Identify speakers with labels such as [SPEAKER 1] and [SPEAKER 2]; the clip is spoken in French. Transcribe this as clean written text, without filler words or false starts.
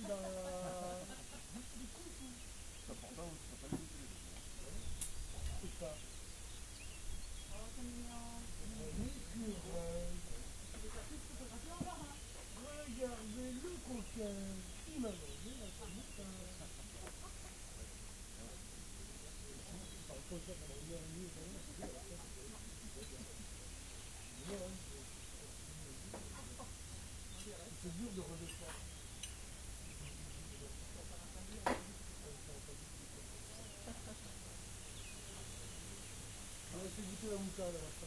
[SPEAKER 1] dans la...
[SPEAKER 2] C'est important, c'est pas facile.
[SPEAKER 1] C'est ça. Regardez le coquin. Il m'a mangé la tomate. C'est dur de redescendre. On va essayer de goûter la moutarde à la fin.